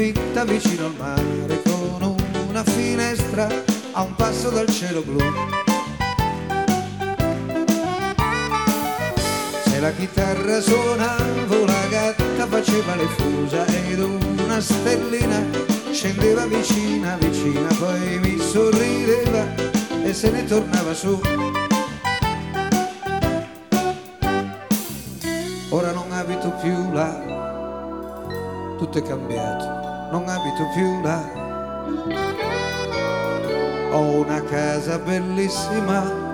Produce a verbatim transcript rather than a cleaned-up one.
affitta vicino al mare, con una finestra a un passo dal cielo blu. Se la chitarra suonavo, la gatta faceva le fusa ed una stellina scendeva vicina vicina, poi mi sorrideva e se ne tornava su. Ora non abito più là, tutto è cambiato, non abito più là. Ho una casa bellissima